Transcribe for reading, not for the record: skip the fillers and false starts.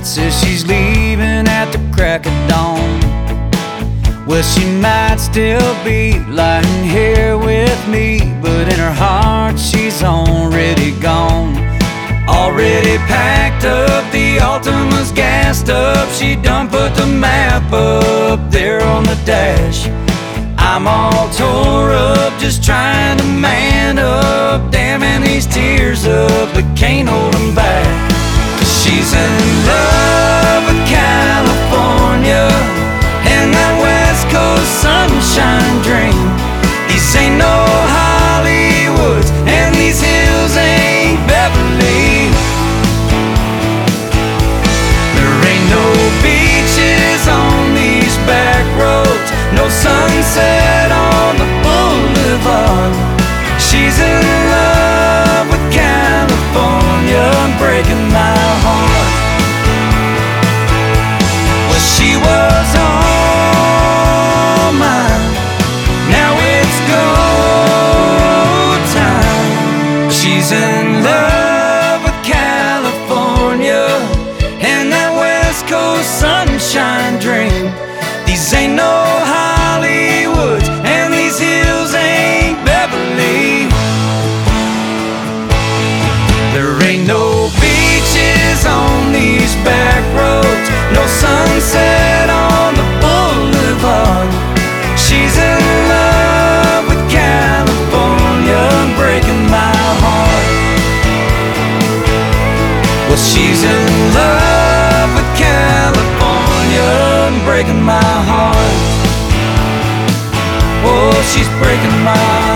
says she's leaving at the crack of dawn. Well, she might still be lying here with me, but in her heart she's already gone. Already packed up, the Altima's gassed up. She done put the map up there on the dash. I'm all tore up, just trying to man up, damming these tears up, but can't hold them back. She's in love with California and that West Coast sunshine dream. These ain't no Hollywoods and these hills ain't Beverly. There ain't no beaches on these back roads, no sunset on the boulevard. She's in love with California, breaking my heart. Well, she was all mine, now it's go time. She's in love with California and that West Coast sunshine dream. These ain't no Hollywoods and these hills ain't Beverly. There ain't no beaches on these back roads, no sunset on the boulevard. She's in love with California, breaking my heart. Well, she's in love with California, breaking my heart. Oh, she's breaking my heart.